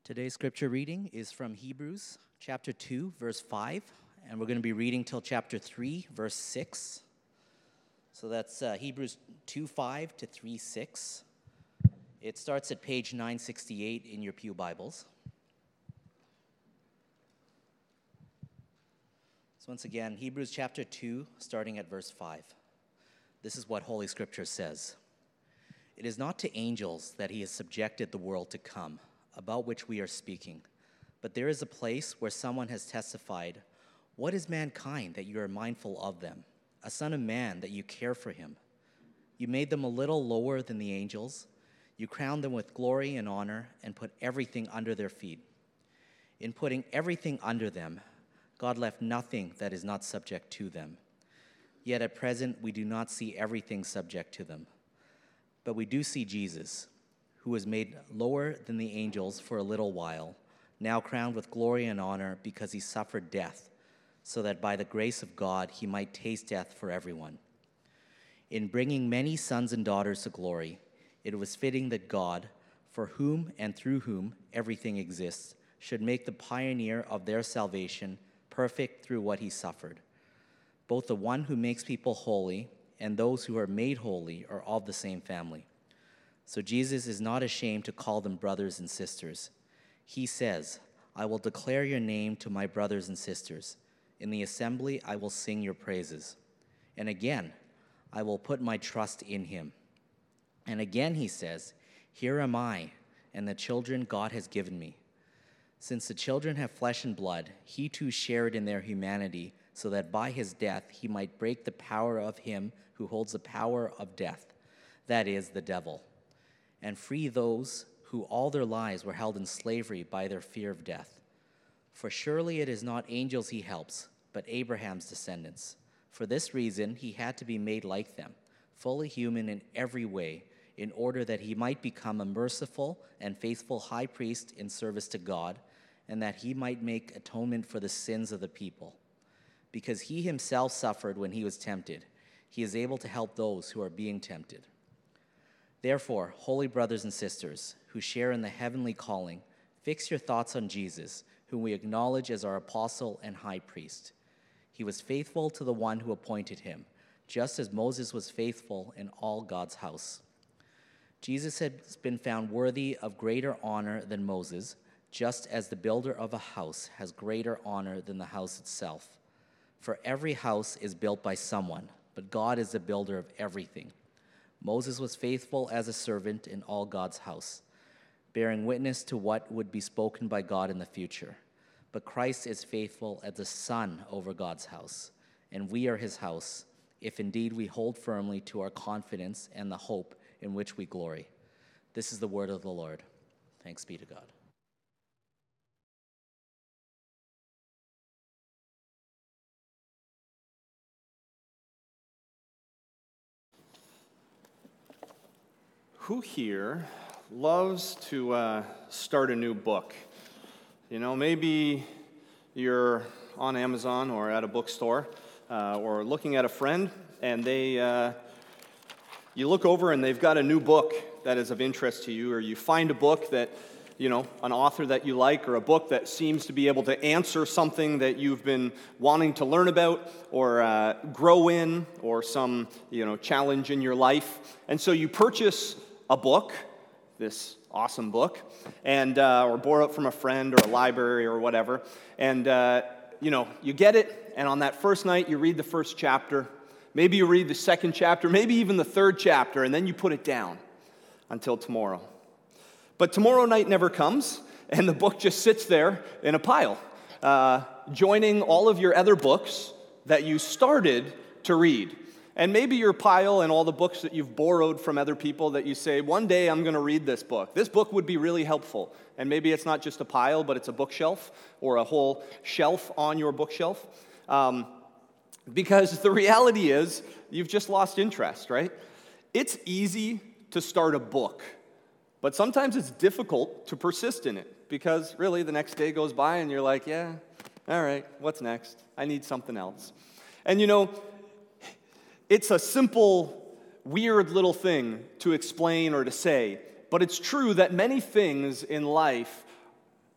Today's scripture reading is from Hebrews chapter 2, verse 5, and we're going to be reading till chapter 3, verse 6. So that's Hebrews 2, 5 to 3, 6. It starts at page 968 in your pew Bibles. So once again, Hebrews chapter 2, starting at verse 5. This is what Holy Scripture says. It is not to angels that he has subjected the world to come, about which we are speaking. But there is a place where someone has testified, "What is mankind that you are mindful of them? A son of man that you care for him? You made them a little lower than the angels. You crowned them with glory and honor and put everything under their feet. In putting everything under them, God left nothing that is not subject to them. Yet at present we do not see everything subject to them. But we do see Jesus, who was made lower than the angels for a little while, now crowned with glory and honor because he suffered death, so that by the grace of God he might taste death for everyone. In bringing many sons and daughters to glory, it was fitting that God, for whom and through whom everything exists, should make the pioneer of their salvation perfect through what he suffered. Both the one who makes people holy and those who are made holy are of the same family. So Jesus is not ashamed to call them brothers and sisters. He says, "I will declare your name to my brothers and sisters. In the assembly I will sing your praises." And again, "I will put my trust in him." And again he says, "Here am I, and the children God has given me." Since the children have flesh and blood, he too shared in their humanity, so that by his death he might break the power of him who holds the power of death, that is, the devil, and free those who all their lives were held in slavery by their fear of death. For surely it is not angels he helps, but Abraham's descendants. For this reason he had to be made like them, fully human in every way, in order that he might become a merciful and faithful high priest in service to God, and that he might make atonement for the sins of the people. Because he himself suffered when he was tempted, he is able to help those who are being tempted. Therefore, holy brothers and sisters who share in the heavenly calling, fix your thoughts on Jesus, whom we acknowledge as our apostle and high priest. He was faithful to the one who appointed him, just as Moses was faithful in all God's house. Jesus has been found worthy of greater honor than Moses, just as the builder of a house has greater honor than the house itself. For every house is built by someone, but God is the builder of everything. Moses was faithful as a servant in all God's house, bearing witness to what would be spoken by God in the future. But Christ is faithful as a son over God's house, and we are his house, if indeed we hold firmly to our confidence and the hope in which we glory. This is the word of the Lord. Thanks be to God. Who here loves to start a new book? You know, maybe you're on Amazon or at a bookstore or looking at a friend, and you look over and they've got a new book that is of interest to you, or you find a book that, you know, an author that you like, or a book that seems to be able to answer something that you've been wanting to learn about or grow in, or some, challenge in your life. And so you purchase a book, this awesome book, and or borrow it from a friend or a library or whatever, and you get it, and on that first night you read the first chapter, maybe you read the second chapter, maybe even the third chapter, and then you put it down until tomorrow. But tomorrow night never comes, and the book just sits there in a pile, joining all of your other books that you started to read. And maybe your pile and all the books that you've borrowed from other people that you say, one day I'm going to read this book. This book would be really helpful. And maybe it's not just a pile, but it's a bookshelf or a whole shelf on your bookshelf. Because the reality is, you've just lost interest, right? It's easy to start a book, but sometimes it's difficult to persist in it, because really the next day goes by and you're like, yeah, all right, what's next? I need something else. And it's a simple, weird little thing to explain or to say, but it's true that many things in life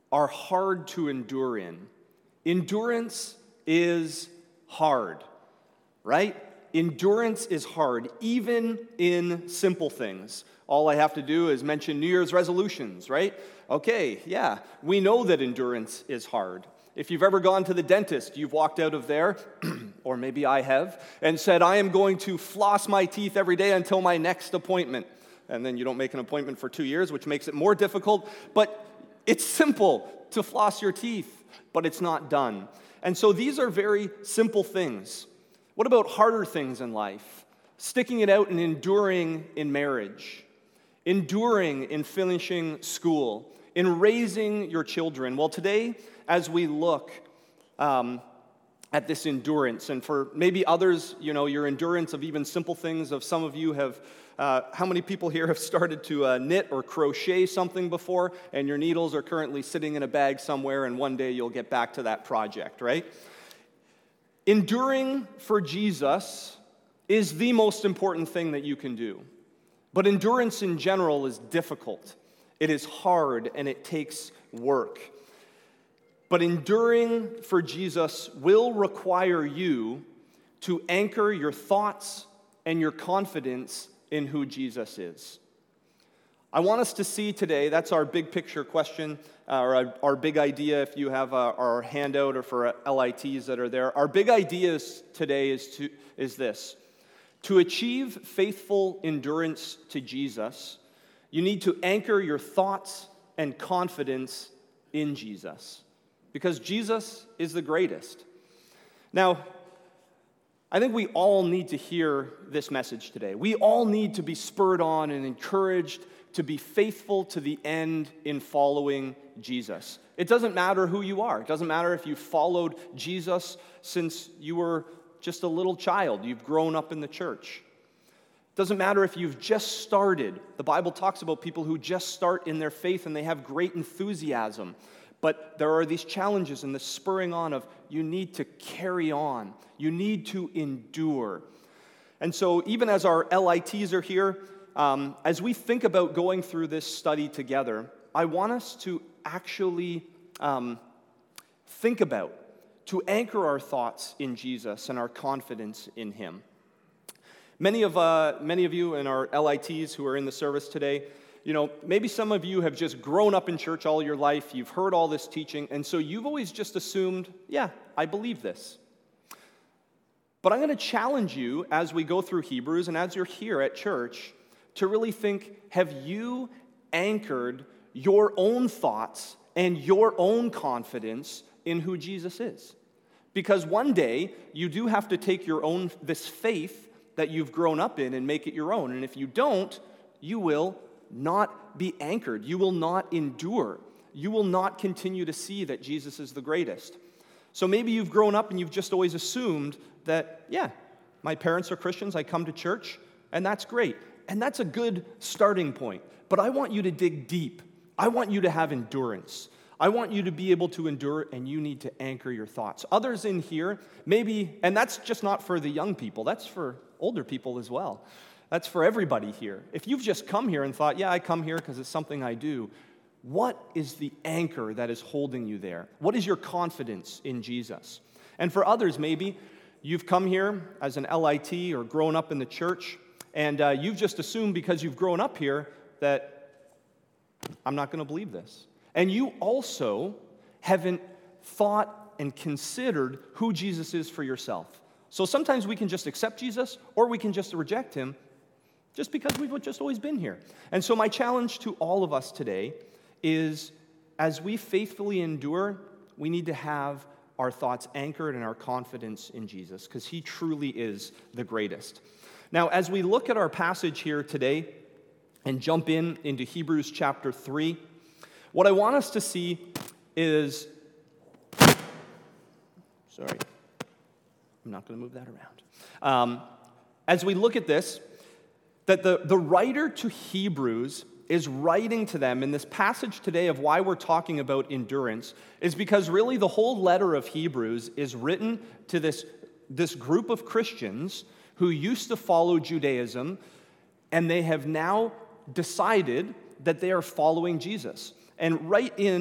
are hard to endure in. Endurance is hard, right? Endurance is hard, even in simple things. All I have to do is mention New Year's resolutions, right? Okay, yeah, we know that endurance is hard. If you've ever gone to the dentist, you've walked out of there, or maybe I have, and said, I am going to floss my teeth every day until my next appointment. And then you don't make an appointment for 2 years, which makes it more difficult. But it's simple to floss your teeth, but it's not done. And so these are very simple things. What about harder things in life? Sticking it out and enduring in marriage, enduring in finishing school, in raising your children. Well, today, as we look at this endurance, and for maybe others, your endurance of even simple things, of some of you have, how many people here have started to knit or crochet something before, and your needles are currently sitting in a bag somewhere, and one day you'll get back to that project, right? Enduring for Jesus is the most important thing that you can do. But endurance in general is difficult. It is hard, and it takes work. But enduring for Jesus will require you to anchor your thoughts and your confidence in who Jesus is. I want us to see today, that's our big picture question, or our big idea if you have our handout or for LITs that are there. Our big idea today is this. To achieve faithful endurance to Jesus, you need to anchor your thoughts and confidence in Jesus. Because Jesus is the greatest. Now, I think we all need to hear this message today. We all need to be spurred on and encouraged to be faithful to the end in following Jesus. It doesn't matter who you are. It doesn't matter if you followed Jesus since you were just a little child. You've grown up in the church. It doesn't matter if you've just started. The Bible talks about people who just start in their faith and they have great enthusiasm. But there are these challenges and the spurring on of you need to carry on. You need to endure. And so even as our LITs are here, as we think about going through this study together, I want us to actually think about, to anchor our thoughts in Jesus and our confidence in Him. Many of you in our LITs who are in the service today, maybe some of you have just grown up in church all your life, you've heard all this teaching, and so you've always just assumed, yeah, I believe this. But I'm going to challenge you as we go through Hebrews and as you're here at church to really think, have you anchored your own thoughts and your own confidence in who Jesus is? Because one day, you do have to take this faith that you've grown up in and make it your own. And if you don't, you will not be anchored. You will not endure. You will not continue to see that Jesus is the greatest. So maybe you've grown up and you've just always assumed that, yeah, my parents are Christians, I come to church, and that's great. And that's a good starting point. But I want you to dig deep. I want you to have endurance. I want you to be able to endure, and you need to anchor your thoughts. Others in here, maybe, and that's just not for the young people, that's for older people as well. That's for everybody here. If you've just come here and thought, yeah, I come here because it's something I do, what is the anchor that is holding you there? What is your confidence in Jesus? And for others, maybe, you've come here as an LIT or grown up in the church, and you've just assumed because you've grown up here that I'm not going to believe this. And you also haven't thought and considered who Jesus is for yourself. So sometimes we can just accept Jesus, or we can just reject Him just because we've just always been here. And so my challenge to all of us today is, as we faithfully endure, we need to have our thoughts anchored and our confidence in Jesus, because He truly is the greatest. Now, as we look at our passage here today and jump into Hebrews chapter 3, what I want us to see is, sorry, I'm not going to move that around. As we look at this, that the writer to Hebrews is writing to them in this passage today of why we're talking about endurance is because really the whole letter of Hebrews is written to this group of Christians who used to follow Judaism, and they have now decided that they are following Jesus. And right in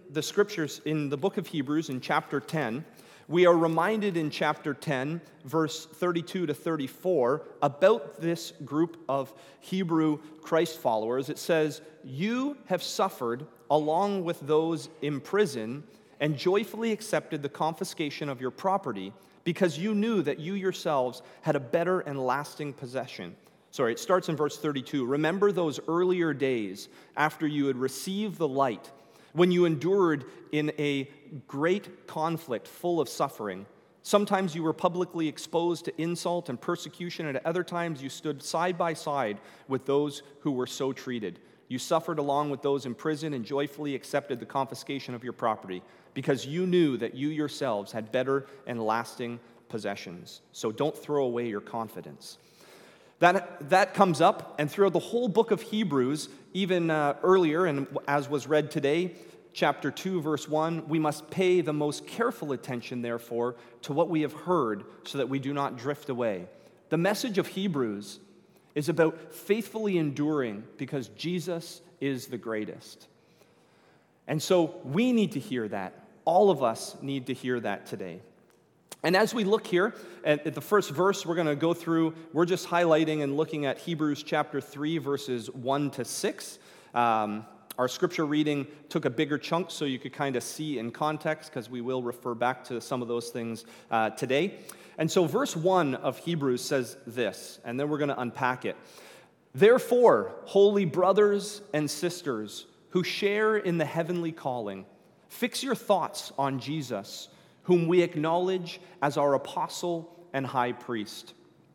the scriptures, in the book of Hebrews, in chapter 10, we are reminded in chapter 10, verse 32 to 34, about this group of Hebrew Christ followers. It says, "You have suffered along with those in prison and joyfully accepted the confiscation of your property because you knew that you yourselves had a better and lasting possession." Sorry, it starts in verse 32. "Remember those earlier days after you had received the light, when you endured in a great conflict full of suffering. Sometimes you were publicly exposed to insult and persecution, and at other times you stood side by side with those who were so treated. You suffered along with those in prison and joyfully accepted the confiscation of your property because you knew that you yourselves had better and lasting possessions. So don't throw away your confidence." That comes up, and throughout the whole book of Hebrews, even earlier, and as was read today, chapter 2, verse 1, "We must pay the most careful attention, therefore, to what we have heard, so that we do not drift away." The message of Hebrews is about faithfully enduring because Jesus is the greatest. And so we need to hear that. All of us need to hear that today. And as we look here at the first verse we're going to go through, we're just highlighting and looking at Hebrews chapter 3, verses 1 to 6. Our scripture reading took a bigger chunk so you could kind of see in context, because we will refer back to some of those things today. And so verse 1 of Hebrews says this, and then we're going to unpack it. "Therefore, holy brothers and sisters who share in the heavenly calling, fix your thoughts on Jesus, whom we acknowledge as our apostle and high priest."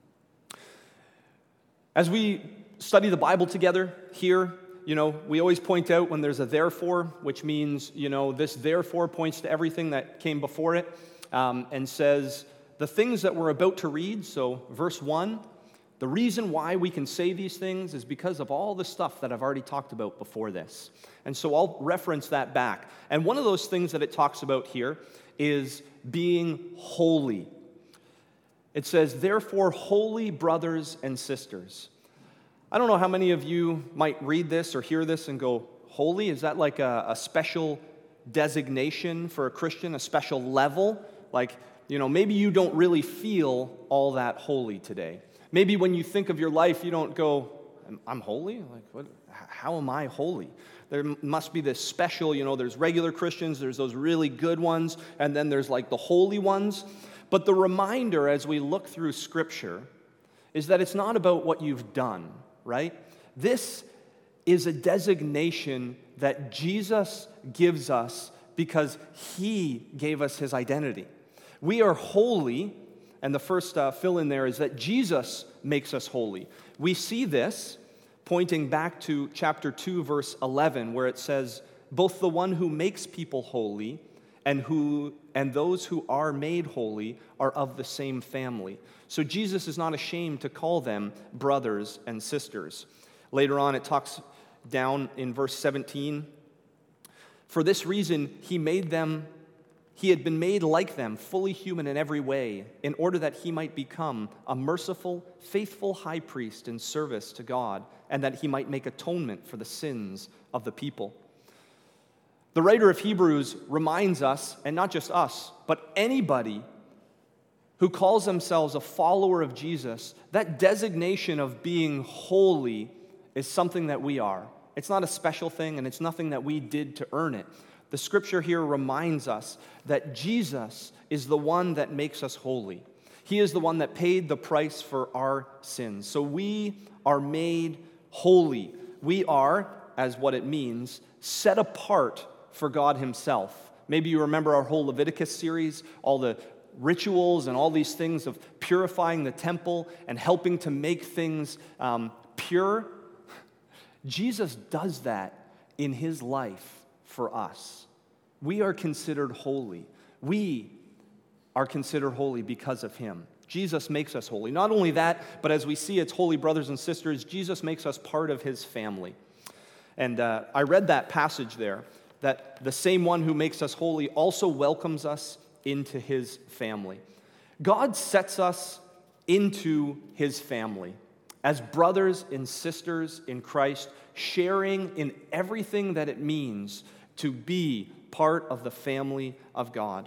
As we study the Bible together here, we always point out when there's a therefore, which means, this therefore points to everything that came before it, and says the things that we're about to read. So verse 1, the reason why we can say these things is because of all the stuff that I've already talked about before this. And so I'll reference that back. And one of those things that it talks about here is being holy. It says, "Therefore, holy brothers and sisters." I don't know how many of you might read this or hear this and go, holy? Is that like a special designation for a Christian, a special level? Like, maybe you don't really feel all that holy today. Maybe when you think of your life, you don't go, I'm holy? Like, what? How am I holy? There must be this special, there's regular Christians, there's those really good ones, and then there's like the holy ones. But the reminder as we look through Scripture is that it's not about what you've done, right? This is a designation that Jesus gives us because he gave us his identity. We are holy, and the first fill in there is that Jesus makes us holy. We see this pointing back to chapter 2, verse 11, where it says, "Both the one who makes people holy and those who are made holy are of the same family." So Jesus is not ashamed to call them brothers and sisters. Later on, it talks down in verse 17, "For this reason he had been made like them, fully human in every way, in order that he might become a merciful, faithful high priest in service to God, and that he might make atonement for the sins of the people." The writer of Hebrews reminds us, and not just us, but anybody who calls themselves a follower of Jesus, that designation of being holy is something that we are. It's not a special thing, and it's nothing that we did to earn it. The scripture here reminds us that Jesus is the one that makes us holy. He is the one that paid the price for our sins. So we are made holy. We are, as what it means, set apart for God himself. Maybe you remember our whole Leviticus series, all the rituals and all these things of purifying the temple and helping to make things pure. Jesus does that in his life for us. We are considered holy. We are considered holy because of him. Jesus makes us holy. Not only that, but as we see it's holy brothers and sisters, Jesus makes us part of his family. And I read that passage there, that the same one who makes us holy also welcomes us into his family. God sets us into his family as brothers and sisters in Christ, sharing in everything that it means to be part of the family of God.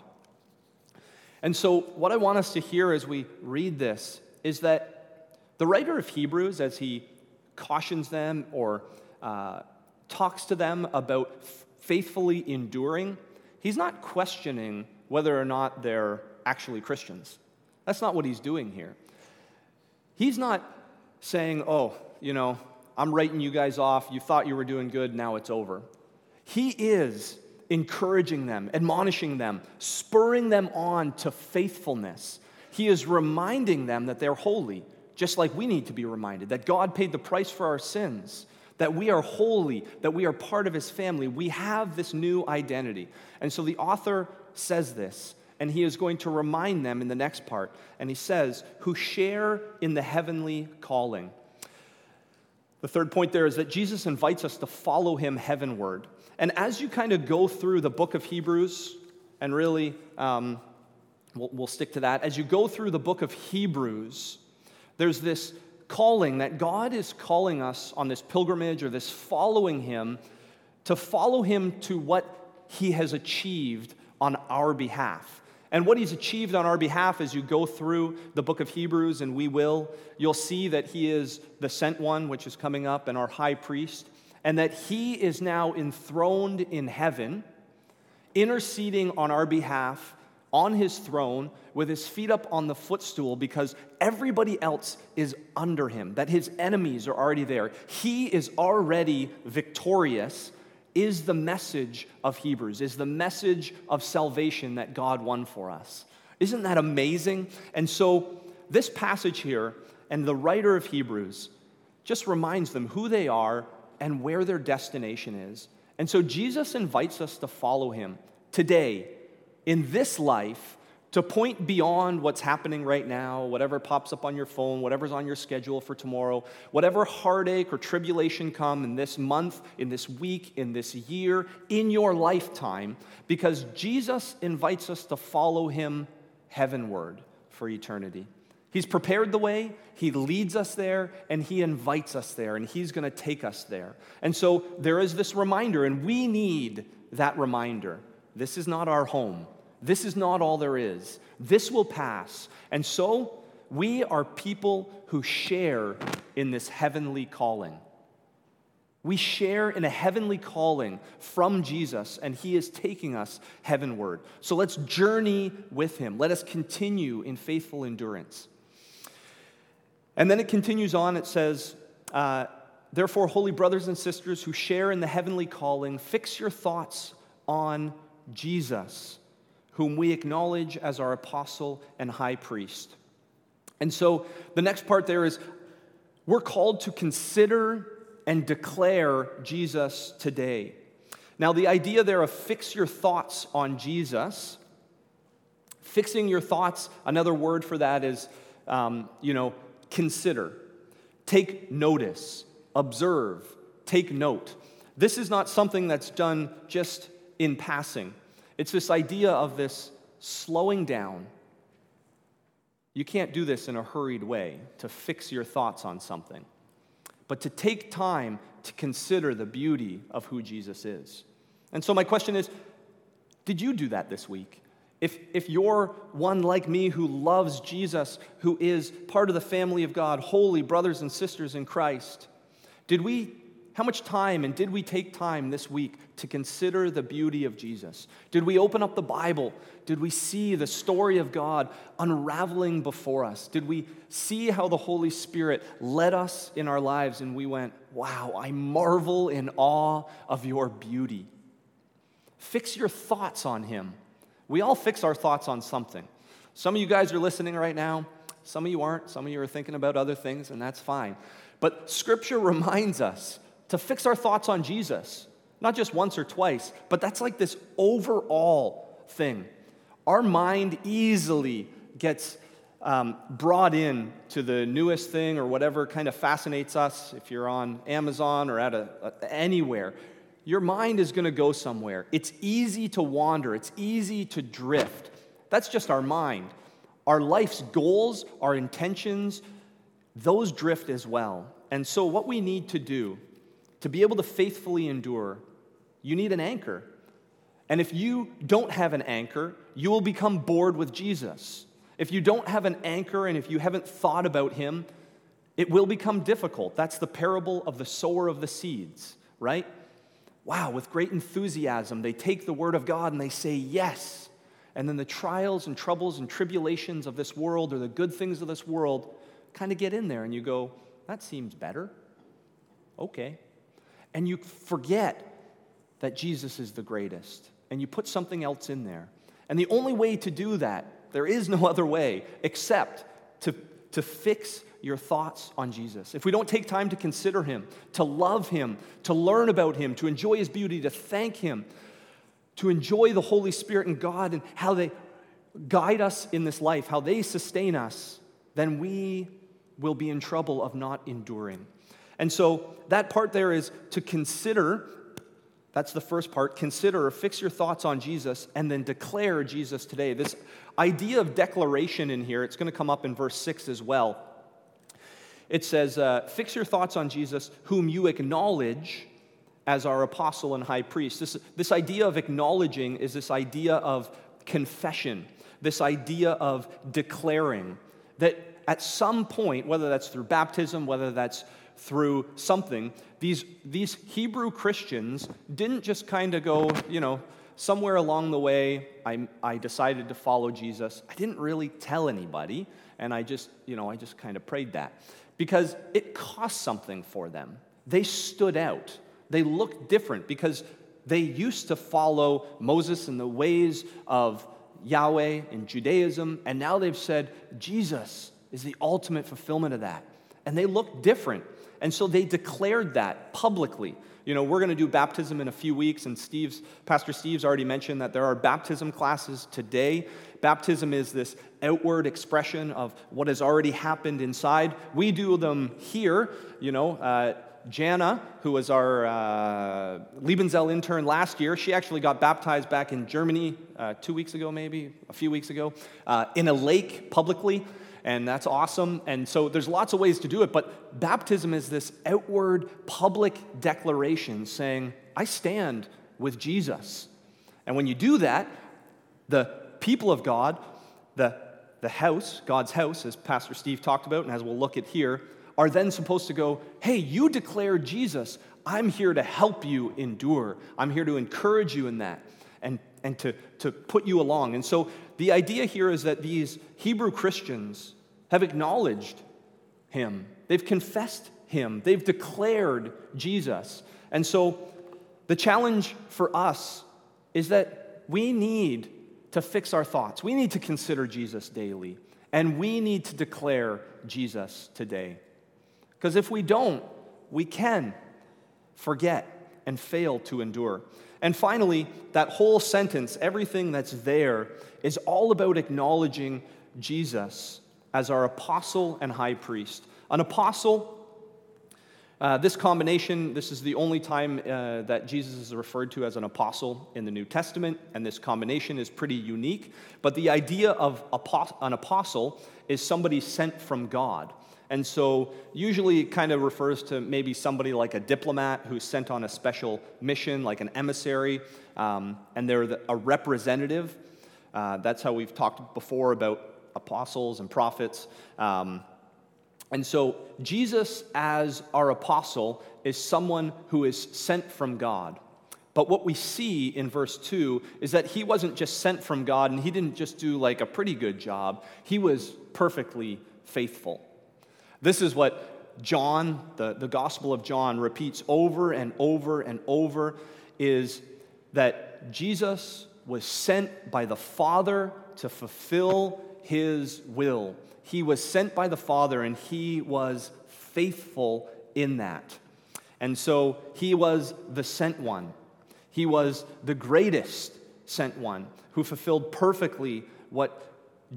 And so what I want us to hear as we read this is that the writer of Hebrews, as he cautions them or talks to them about faithfully enduring, he's not questioning whether or not they're actually Christians. That's not what he's doing here. He's not saying, I'm writing you guys off. You thought you were doing good. Now it's over. He is encouraging them, admonishing them, spurring them on to faithfulness. He is reminding them that they're holy, just like we need to be reminded, that God paid the price for our sins, that we are holy, that we are part of his family. We have this new identity. And so the author says this, and he is going to remind them in the next part. And he says, who share in the heavenly calling. The third point there is that Jesus invites us to follow him heavenward. And as you kind of go through the book of Hebrews, and really, we'll stick to that. As you go through the book of Hebrews, there's this calling that God is calling us on this pilgrimage or this following him, to follow him to what he has achieved on our behalf. And what he's achieved on our behalf, as you go through the book of Hebrews, and you'll see that he is the sent one, which is coming up, and our high priest, and that he is now enthroned in heaven, interceding on our behalf on his throne with his feet up on the footstool because everybody else is under him, that his enemies are already there. He is already victorious, is the message of Hebrews, is the message of salvation that God won for us. Isn't that amazing? And so this passage here, and the writer of Hebrews just reminds them who they are and where their destination is. And so Jesus invites us to follow him today, in this life, to point beyond what's happening right now, whatever pops up on your phone, whatever's on your schedule for tomorrow, whatever heartache or tribulation come in this month, in this week, in this year, in your lifetime, because Jesus invites us to follow him heavenward for eternity. He's prepared the way, he leads us there, and he invites us there, and he's going to take us there. And so there is this reminder, and we need that reminder. This is not our home. This is not all there is. This will pass. And so we are people who share in this heavenly calling. We share in a heavenly calling from Jesus, and he is taking us heavenward. So let's journey with him. Let us continue in faithful endurance. And then it continues on, it says, therefore, holy brothers and sisters who share in the heavenly calling, fix your thoughts on Jesus, whom we acknowledge as our apostle and high priest. And so the next part there is, we're called to consider and declare Jesus today. Now, the idea there of fix your thoughts on Jesus, fixing your thoughts, another word for that is, consider, take notice, observe, take note. This is not something that's done just in passing. It's this idea of this slowing down. You can't do this in a hurried way, to fix your thoughts on something, but to take time to consider the beauty of who Jesus is. And so my question is, did you do that this week? If you're one like me who loves Jesus, who is part of the family of God, holy brothers and sisters in Christ, how much time and did we take time this week to consider the beauty of Jesus? Did we open up the Bible? Did we see the story of God unraveling before us? Did we see how the Holy Spirit led us in our lives and we went, wow, I marvel in awe of your beauty? Fix your thoughts on him. We all fix our thoughts on something. Some of you guys are listening right now. Some of you aren't. Some of you are thinking about other things, and that's fine. But Scripture reminds us to fix our thoughts on Jesus, not just once or twice, but that's like this overall thing. Our mind easily gets brought in to the newest thing or whatever kind of fascinates us. If you're on Amazon or anywhere, your mind is going to go somewhere. It's easy to wander. It's easy to drift. That's just our mind. Our life's goals, our intentions, those drift as well. And so what we need to do to be able to faithfully endure, you need an anchor. And if you don't have an anchor, you will become bored with Jesus. If you don't have an anchor and if you haven't thought about him, it will become difficult. That's the parable of the sower of the seeds, right? Wow, with great enthusiasm, they take the word of God and they say yes. And then the trials and troubles and tribulations of this world, or the good things of this world, kind of get in there and you go, that seems better. Okay. And you forget that Jesus is the greatest. And you put something else in there. And the only way to do that, there is no other way except to fix your thoughts on Jesus. If we don't take time to consider him, to love him, to learn about him, to enjoy his beauty, to thank him, to enjoy the Holy Spirit and God and how they guide us in this life, how they sustain us, then we will be in trouble of not enduring. And so that part there is to consider. That's the first part. Consider or fix your thoughts on Jesus and then declare Jesus today. This idea of declaration in here, it's going to come up in verse 6 as well. It says, fix your thoughts on Jesus, whom you acknowledge as our apostle and high priest. This idea of acknowledging is this idea of confession, this idea of declaring that at some point, whether that's through baptism, whether that's through something, these Hebrew Christians didn't just kind of go, somewhere along the way, I decided to follow Jesus. I didn't really tell anybody, and I just kind of prayed that. Because it cost something for them. They stood out. They looked different because they used to follow Moses and the ways of Yahweh in Judaism, and now they've said, Jesus is the ultimate fulfillment of that. And they look different. And so they declared that publicly. We're going to do baptism in a few weeks, and Pastor Steve's already mentioned that there are baptism classes today. Baptism is this outward expression of what has already happened inside. We do them here. Jana, who was our Liebenzell intern last year, she actually got baptized back in Germany 2 weeks ago, maybe, a few weeks ago, in a lake publicly. And that's awesome. And so there's lots of ways to do it, but baptism is this outward public declaration saying, I stand with Jesus. And when you do that, the people of God, the house, God's house, as Pastor Steve talked about, and as we'll look at here, are then supposed to go, hey, you declared Jesus. I'm here to help you endure. I'm here to encourage you in that and to put you along. And so the idea here is that these Hebrew Christians have acknowledged him. They've confessed him. They've declared Jesus. And so the challenge for us is that we need to fix our thoughts. We need to consider Jesus daily. And we need to declare Jesus today. Because if we don't, we can forget and fail to endure. And finally, that whole sentence, everything that's there, is all about acknowledging Jesus as our apostle and high priest. An apostle, this combination, this is the only time that Jesus is referred to as an apostle in the New Testament, and this combination is pretty unique. But the idea of an apostle is somebody sent from God. And so usually it kind of refers to maybe somebody like a diplomat who's sent on a special mission, like an emissary, and they're a representative. That's how we've talked before about apostles and prophets. And so Jesus as our apostle is someone who is sent from God. But what we see in verse 2 is that he wasn't just sent from God and he didn't just do like a pretty good job. He was perfectly faithful. This is what John, the Gospel of John, repeats over and over and over, is that Jesus was sent by the Father to fulfill his will. He was sent by the Father, and he was faithful in that. And so he was the sent one. He was the greatest sent one who fulfilled perfectly what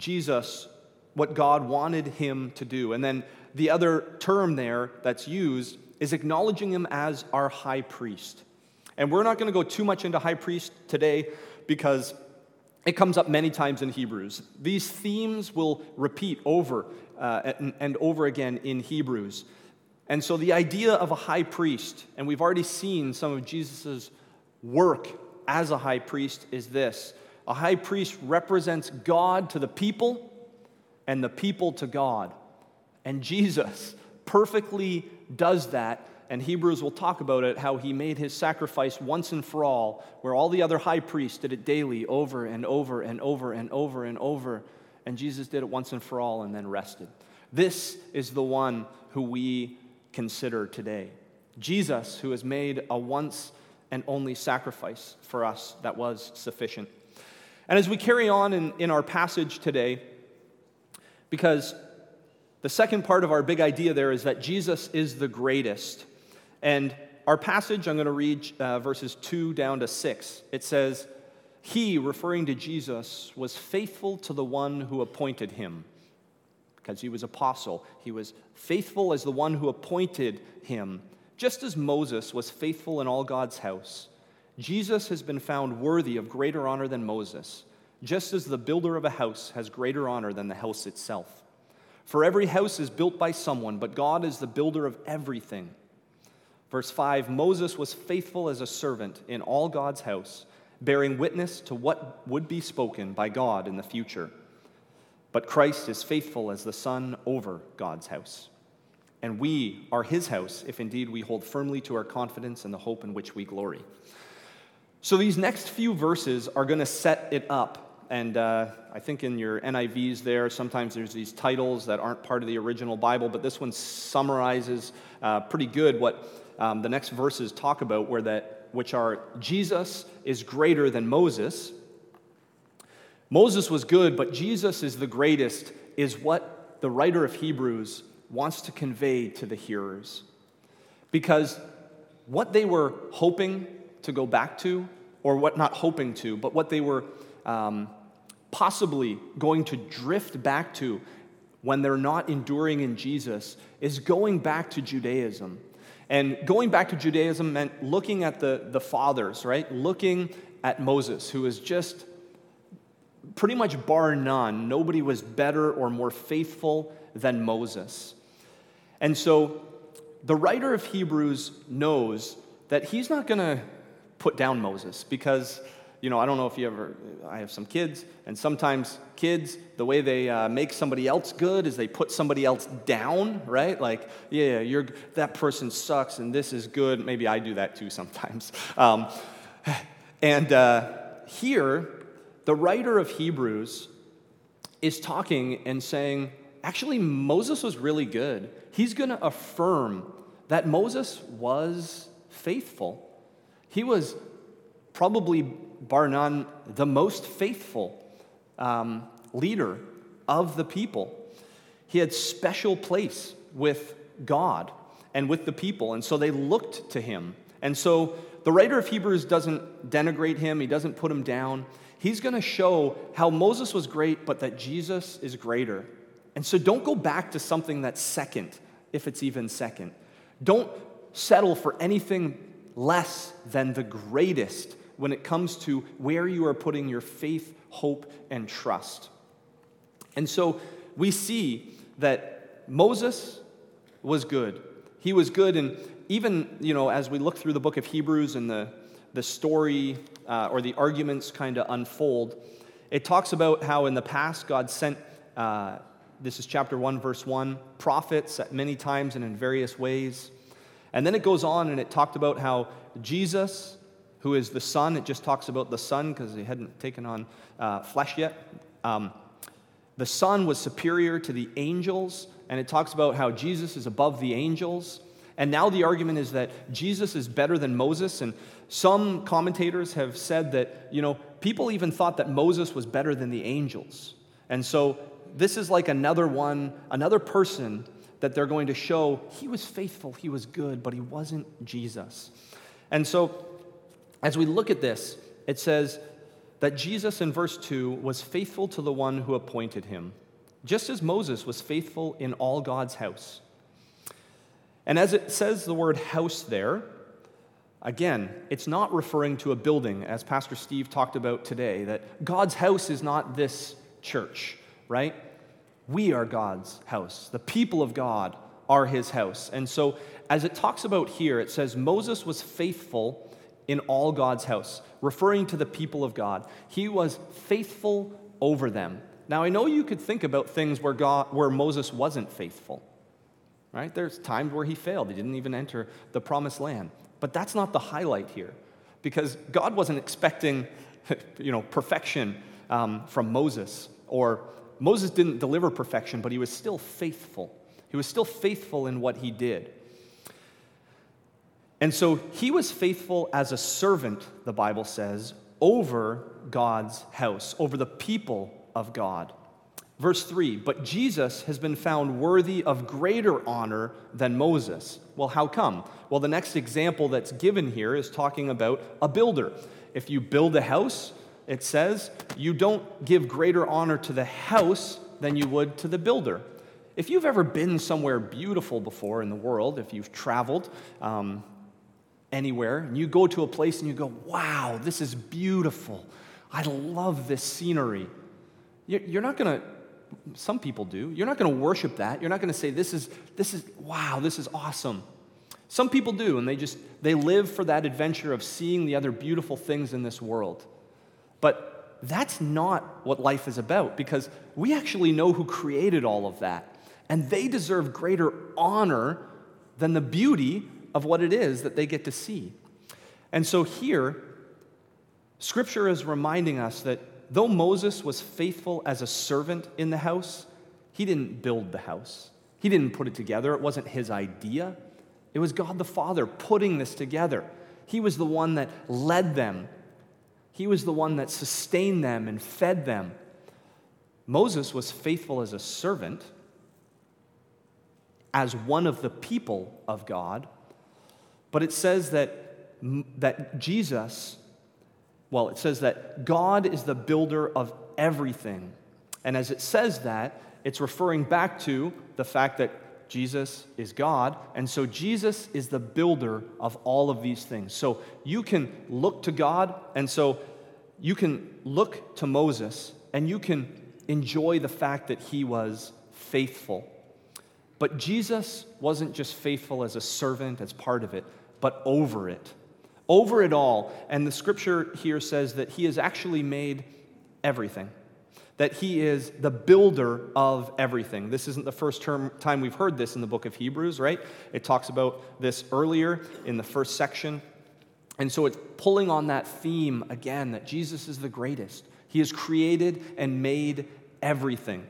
God wanted him to do. And then the other term there that's used is acknowledging him as our high priest. And we're not going to go too much into high priest today because it comes up many times in Hebrews. These themes will repeat over and over again in Hebrews. And so the idea of a high priest, and we've already seen some of Jesus' work as a high priest is this: a high priest represents God to the people and the people to God. And Jesus perfectly does that. And Hebrews will talk about it, how he made his sacrifice once and for all, where all the other high priests did it daily, over and over and over and over and over. And Jesus did it once and for all and then rested. This is the one who we consider today. Jesus, who has made a once and only sacrifice for us that was sufficient. And as we carry on in our passage today, because the second part of our big idea there is that Jesus is the greatest. And our passage, I'm going to read verses 2 down to 6. It says, "He," referring to Jesus, "was faithful to the one who appointed him." Because he was apostle, he was faithful as the one who appointed him. Just as Moses was faithful in all God's house, Jesus has been found worthy of greater honor than Moses, just as the builder of a house has greater honor than the house itself. For every house is built by someone, but God is the builder of everything. Verse 5, "Moses was faithful as a servant in all God's house, bearing witness to what would be spoken by God in the future. But Christ is faithful as the Son over God's house. And we are his house, if indeed we hold firmly to our confidence and the hope in which we glory." So these next few verses are going to set it up. And I think in your NIVs there, sometimes there's these titles that aren't part of the original Bible, but this one summarizes pretty good what the next verses talk about, which are Jesus is greater than Moses. Moses was good, but Jesus is the greatest, is what the writer of Hebrews wants to convey to the hearers. Because what they were hoping to go back to, or what not hoping to, but what they were possibly going to drift back to when they're not enduring in Jesus, is going back to Judaism. And going back to Judaism meant looking at the fathers, right? Looking at Moses, who was just pretty much bar none. Nobody was better or more faithful than Moses. And so the writer of Hebrews knows that he's not going to put down Moses because, I don't know if I have some kids, and sometimes kids, the way they make somebody else good is they put somebody else down, right? Like, yeah, that person sucks and this is good. Maybe I do that too sometimes. Here, the writer of Hebrews is talking and saying, actually, Moses was really good. He's going to affirm that Moses was faithful. He was probably, bar none, the most faithful leader of the people. He had special place with God and with the people, and so they looked to him. And so the writer of Hebrews doesn't denigrate him. He doesn't put him down. He's going to show how Moses was great, but that Jesus is greater. And so don't go back to something that's second, if it's even second. Don't settle for anything less than the greatest when it comes to where you are putting your faith, hope, and trust. And so we see that Moses was good. He was good, and even, as we look through the book of Hebrews and the story or the arguments kind of unfold, it talks about how in the past God sent, this is chapter 1, verse 1, prophets at many times and in various ways. And then it goes on and it talked about how Jesus, who is the Son, it just talks about the Son because he hadn't taken on flesh yet. The Son was superior to the angels, and it talks about how Jesus is above the angels. And now the argument is that Jesus is better than Moses, and some commentators have said that, people even thought that Moses was better than the angels. And so this is like another person that they're going to show he was faithful, he was good, but he wasn't Jesus. And so as we look at this, it says that Jesus in verse 2 was faithful to the one who appointed him, just as Moses was faithful in all God's house. And as it says the word house there, again, it's not referring to a building, as Pastor Steve talked about today, that God's house is not this church, right? We are God's house. The people of God are his house. And so as it talks about here, it says Moses was faithful in all God's house, referring to the people of God. He was faithful over them. Now, I know you could think about things where Moses wasn't faithful, right? There's times where he failed. He didn't even enter the promised land. But that's not the highlight here, because God wasn't expecting, perfection from Moses, or Moses didn't deliver perfection, but he was still faithful. He was still faithful in what he did. And so he was faithful as a servant, the Bible says, over God's house, over the people of God. Verse 3, but Jesus has been found worthy of greater honor than Moses. Well, how come? Well, the next example that's given here is talking about a builder. If you build a house, it says, you don't give greater honor to the house than you would to the builder. If you've ever been somewhere beautiful before in the world, if you've traveled anywhere, and you go to a place and you go, wow, this is beautiful. I love this scenery. You're not going to, some people do, you're not going to worship that. You're not going to say, this is, wow, this is awesome. Some people do, and they live for that adventure of seeing the other beautiful things in this world. But that's not what life is about, because we actually know who created all of that. And they deserve greater honor than the beauty of what it is that they get to see. And so here, Scripture is reminding us that though Moses was faithful as a servant in the house, he didn't build the house. He didn't put it together. It wasn't his idea. It was God the Father putting this together. He was the one that led them. He was the one that sustained them and fed them. Moses was faithful as a servant, as one of the people of God, but it says that Jesus, well, it says that God is the builder of everything. And as it says that, it's referring back to the fact that Jesus is God, and so Jesus is the builder of all of these things. So you can look to God, and so you can look to Moses, and you can enjoy the fact that he was faithful. But Jesus wasn't just faithful as a servant, as part of it, but over it all. And the Scripture here says that he has actually made everything, that he is the builder of everything. This isn't the first time we've heard this in the book of Hebrews, right? It talks about this earlier in the first section. And so it's pulling on that theme again, that Jesus is the greatest. He has created and made everything.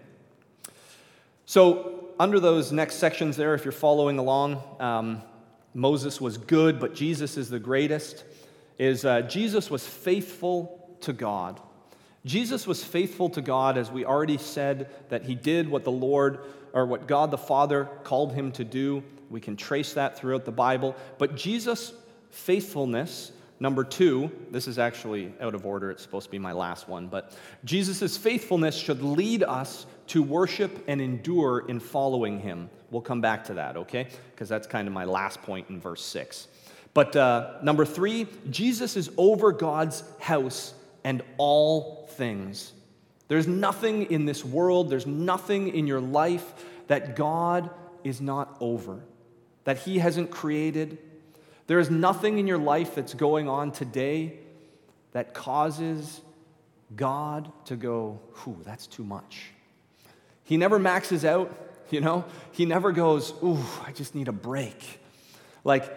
So under those next sections there, if you're following along, Moses was good, but Jesus is the greatest, Jesus was faithful to God. Jesus was faithful to God, as we already said, that he did what what God the Father called him to do. We can trace that throughout the Bible. But Jesus' faithfulness, number 2, this is actually out of order, it's supposed to be my last one, but Jesus' faithfulness should lead us to worship and endure in following him. We'll come back to that, okay? Because that's kind of my last point in verse 6. But number 3, Jesus is over God's house and all things. There's nothing in this world, there's nothing in your life that God is not over, that he hasn't created. There is nothing in your life that's going on today that causes God to go, that's too much. He never maxes out, He never goes, I just need a break. Like,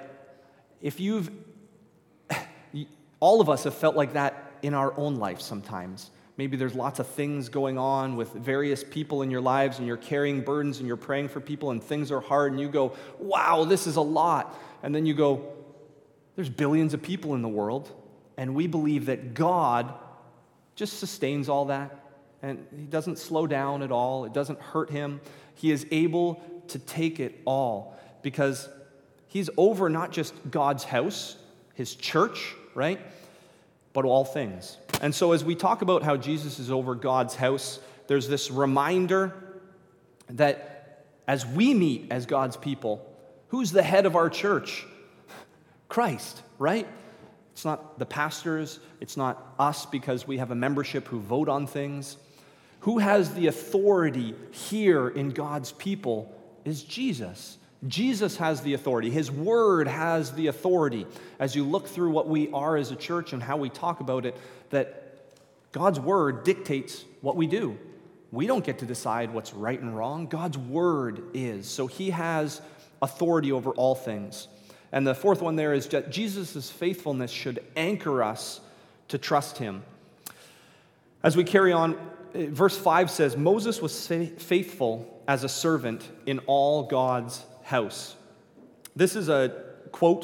all of us have felt like that in our own life sometimes. Maybe there's lots of things going on with various people in your lives, and you're carrying burdens, and you're praying for people, and things are hard, and you go, wow, this is a lot. And then you go, there's billions of people in the world, and we believe that God just sustains all that, and he doesn't slow down at all. It doesn't hurt him. He is able to take it all, because he's over not just God's house, his church, right? But all things. And so as we talk about how Jesus is over God's house, there's this reminder that as we meet as God's people, who's the head of our church? Christ, right? It's not the pastors, it's not us because we have a membership who vote on things. Who has the authority here in God's people is Jesus. Jesus has the authority. His word has the authority. As you look through what we are as a church and how we talk about it, that God's word dictates what we do. We don't get to decide what's right and wrong. God's word is. So he has authority over all things. And the fourth one there is that Jesus' faithfulness should anchor us to trust him. As we carry on, verse 5 says, Moses was faithful as a servant in all God's house. This is a quote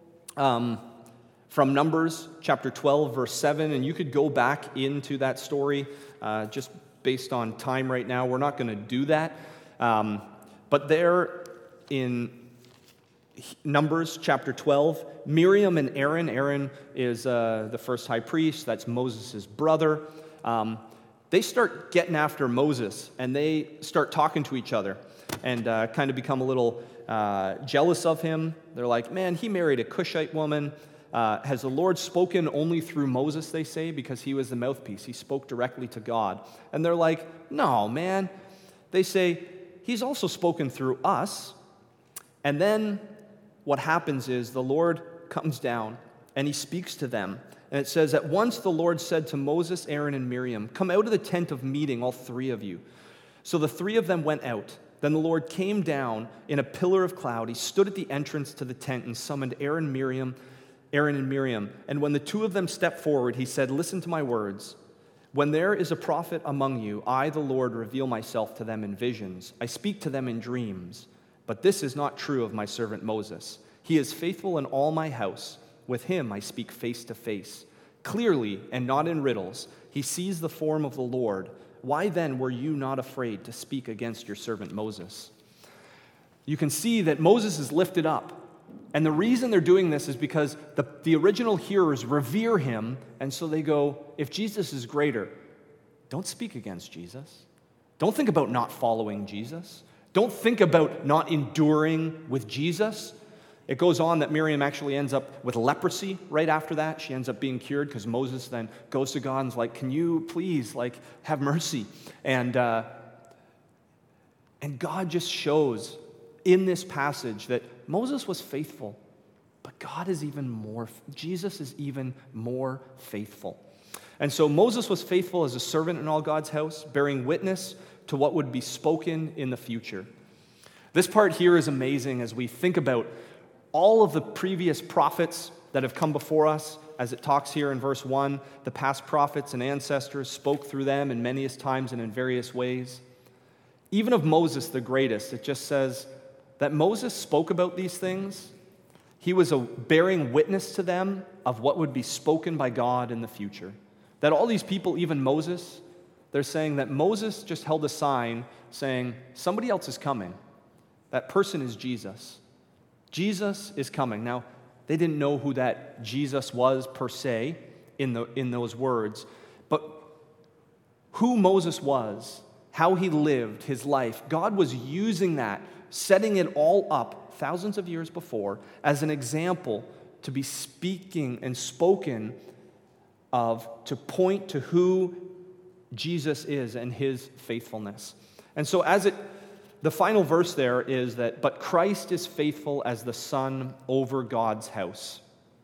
from Numbers chapter 12, verse 7, and you could go back into that story just based on time right now. We're not going to do that. But there in Numbers chapter 12, Miriam and Aaron is the first high priest, that's Moses' brother. They start getting after Moses, and they start talking to each other and kind of become a little jealous of him. They're like, man, he married a Cushite woman. Has the Lord spoken only through Moses, they say, because he was the mouthpiece. He spoke directly to God. And they're like, no, man. They say, he's also spoken through us. And then what happens is the Lord comes down and he speaks to them. And it says, at once the Lord said to Moses, Aaron, and Miriam, come out of the tent of meeting, all three of you. So the three of them went out. Then the Lord came down in a pillar of cloud. He stood at the entrance to the tent and summoned Aaron and Miriam. And when the two of them stepped forward, he said, listen to my words. When there is a prophet among you, I, the Lord, reveal myself to them in visions. I speak to them in dreams. But this is not true of my servant Moses. He is faithful in all my house. With him I speak face to face, clearly and not in riddles. He sees the form of the Lord. Why then were you not afraid to speak against your servant Moses? You can see that Moses is lifted up. And the reason they're doing this is because the original hearers revere him, and so they go, if Jesus is greater, don't speak against Jesus. Don't think about not following Jesus. Don't think about not enduring with Jesus. It goes on that Miriam actually ends up with leprosy right after that. She ends up being cured because Moses then goes to God and is like, can you please, have mercy? And God just shows in this passage that Moses was faithful, but Jesus is even more faithful. And so Moses was faithful as a servant in all God's house, bearing witness to what would be spoken in the future. This part here is amazing as we think about all of the previous prophets that have come before us, as it talks here in verse 1, the past prophets and ancestors spoke through them in many times and in various ways. Even of Moses, the greatest, it just says that Moses spoke about these things. He was bearing witness to them of what would be spoken by God in the future. That all these people, even Moses, they're saying that Moses just held a sign saying, somebody else is coming. That person is Jesus. Jesus is coming. Now, they didn't know who that Jesus was per se in those words, but who Moses was, how he lived his life, God was using that, setting it all up thousands of years before as an example to be speaking and spoken of, to point to who Jesus is and his faithfulness. And so the final verse there is that, but Christ is faithful as the Son over God's house.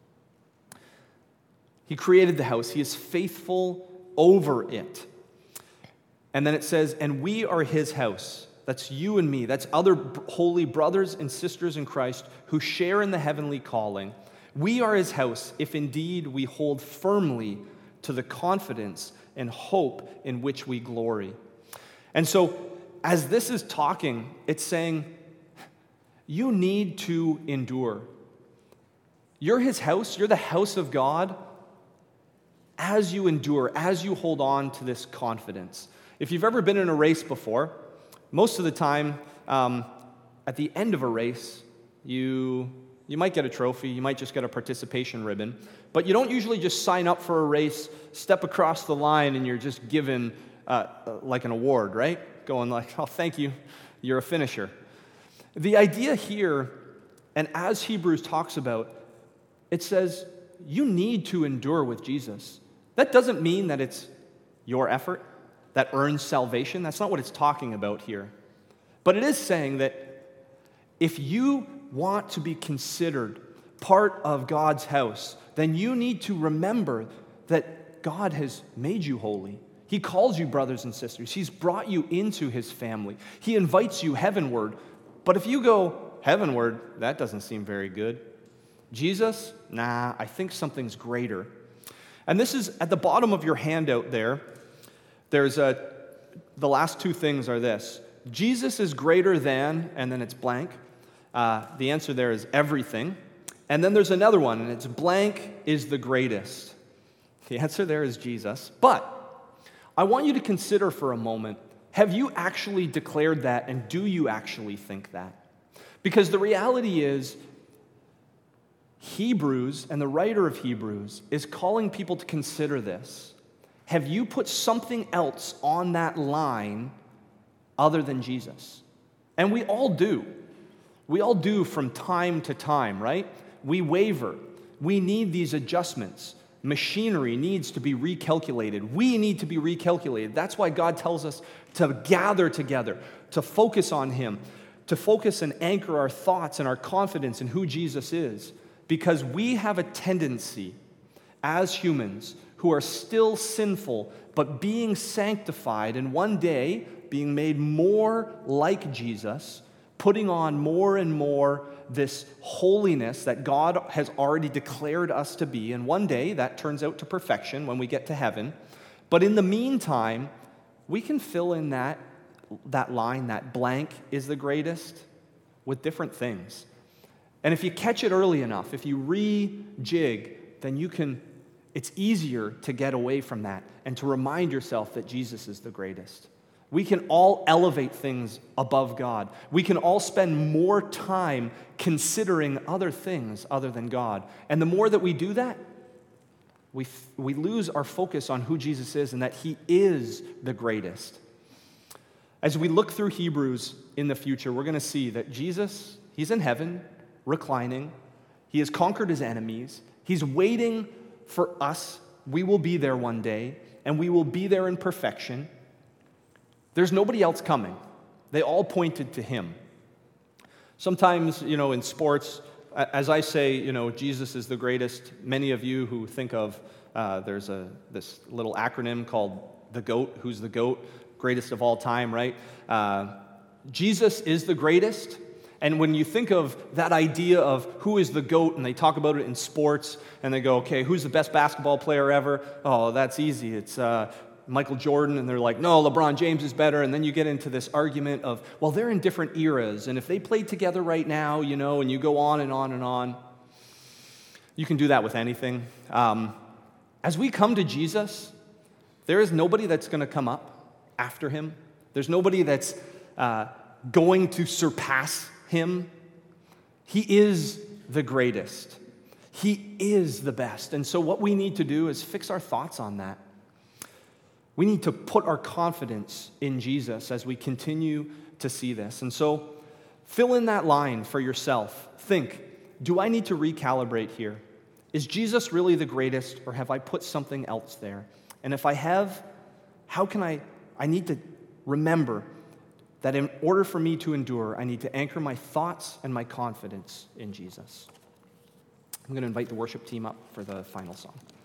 He created the house. He is faithful over it. And then it says, and we are his house. That's you and me. That's other holy brothers and sisters in Christ who share in the heavenly calling. We are his house if indeed we hold firmly to the confidence and hope in which we glory. And so, as this is talking, it's saying, you need to endure. You're his house, you're the house of God, as you endure, as you hold on to this confidence. If you've ever been in a race before, most of the time, at the end of a race, you might get a trophy, you might just get a participation ribbon, but you don't usually just sign up for a race, step across the line, and you're just given like an award, right? Going like, oh, thank you, you're a finisher. The idea here, and as Hebrews talks about, it says you need to endure with Jesus. That doesn't mean that it's your effort that earns salvation. That's not what it's talking about here. But it is saying that If you want to be considered part of God's house, then you need to remember that God has made you holy. He calls you brothers and sisters. He's brought you into his family. He invites you heavenward. But if you go, heavenward, that doesn't seem very good. Jesus, nah, I think something's greater. And this is at the bottom of your handout there. There's the last two things are this. Jesus is greater than, and then it's blank. The answer there is everything. And then there's another one, and it's blank is the greatest. The answer there is Jesus. But I want you to consider for a moment, have you actually declared that, and do you actually think that? Because the reality is, Hebrews, and the writer of Hebrews, is calling people to consider this. Have you put something else on that line other than Jesus? And we all do. We all do from time to time, right? We waver. We need these adjustments. Machinery needs to be recalculated. We need to be recalculated. That's why God tells us to gather together, to focus on him, to focus and anchor our thoughts and our confidence in who Jesus is. Because we have a tendency as humans who are still sinful, but being sanctified, and one day being made more like Jesus, putting on more and more this holiness that God has already declared us to be. And one day that turns out to perfection when we get to heaven. But in the meantime, we can fill in that line, that blank is the greatest, with different things. And if you catch it early enough, if you rejig, then it's easier to get away from that and to remind yourself that Jesus is the greatest. We can all elevate things above God. We can all spend more time considering other things other than God. And the more that we do that, we lose our focus on who Jesus is and that he is the greatest. As we look through Hebrews in the future, we're going to see that Jesus, he's in heaven, reclining. He has conquered his enemies. He's waiting for us. We will be there one day, and we will be there in perfection. There's nobody else coming. They all pointed to him. Sometimes, in sports, as I say, Jesus is the greatest, many of you who think of, there's this little acronym called the GOAT. Who's the GOAT? Greatest of all time, right? Jesus is the greatest. And when you think of that idea of who is the GOAT, and they talk about it in sports, and they go, okay, who's the best basketball player ever? Oh, that's easy. It's Michael Jordan, and they're like, no, LeBron James is better. And then you get into this argument of, well, they're in different eras, and if they played together right now, and you go on and on and on. You can do that with anything. As we come to Jesus, there is nobody that's going to come up after him. There's nobody that's going to surpass him. He is the greatest. He is the best. And so what we need to do is fix our thoughts on that. We need to put our confidence in Jesus as we continue to see this. And so fill in that line for yourself. Think, do I need to recalibrate here? Is Jesus really the greatest, or have I put something else there? And if I have, how can I need to remember that in order for me to endure, I need to anchor my thoughts and my confidence in Jesus. I'm going to invite the worship team up for the final song.